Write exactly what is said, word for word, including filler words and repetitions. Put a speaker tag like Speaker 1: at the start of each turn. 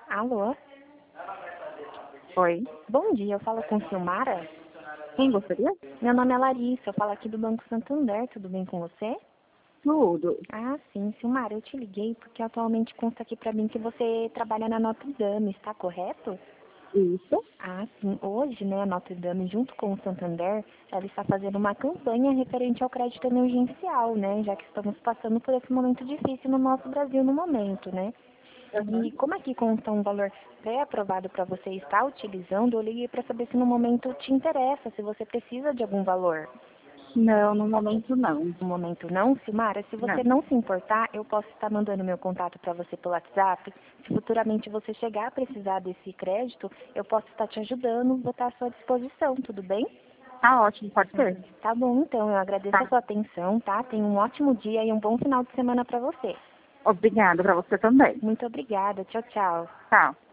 Speaker 1: Alô?
Speaker 2: Oi,
Speaker 1: Bom dia, eu falo com Silmara?
Speaker 2: quem gostaria?
Speaker 1: Meu nome é Larissa, eu falo aqui do Banco Santander, tudo bem com você?
Speaker 2: Tudo.
Speaker 1: Ah, sim, Silmara, eu te liguei porque atualmente consta aqui pra mim que você trabalha na Notre Dame, está correto?
Speaker 2: Isso.
Speaker 1: Ah, sim, hoje, né, a Notre Dame, junto com o Santander, ela está fazendo uma campanha referente ao crédito emergencial, né, já que estamos passando por esse momento difícil no nosso Brasil no momento, né? E
Speaker 2: Uhum.
Speaker 1: como aqui consta um valor pré-aprovado para você estar utilizando, eu liguei para saber se no momento te interessa, se você precisa de algum valor.
Speaker 2: Não, no momento não.
Speaker 1: No momento não, Silmara, se você
Speaker 2: Não.
Speaker 1: não se importar, eu posso estar mandando meu contato para você pelo WhatsApp. Se futuramente você chegar a precisar desse crédito, eu posso estar te ajudando, vou estar à sua disposição, tudo bem?
Speaker 2: Tá ótimo, pode ser.
Speaker 1: Tá bom, então, eu agradeço a
Speaker 2: Tá.
Speaker 1: sua atenção, tá? Tenha um ótimo dia e um bom final de semana para você.
Speaker 2: Obrigada pra você também.
Speaker 1: Muito obrigada, tchau, tchau.
Speaker 2: Tchau.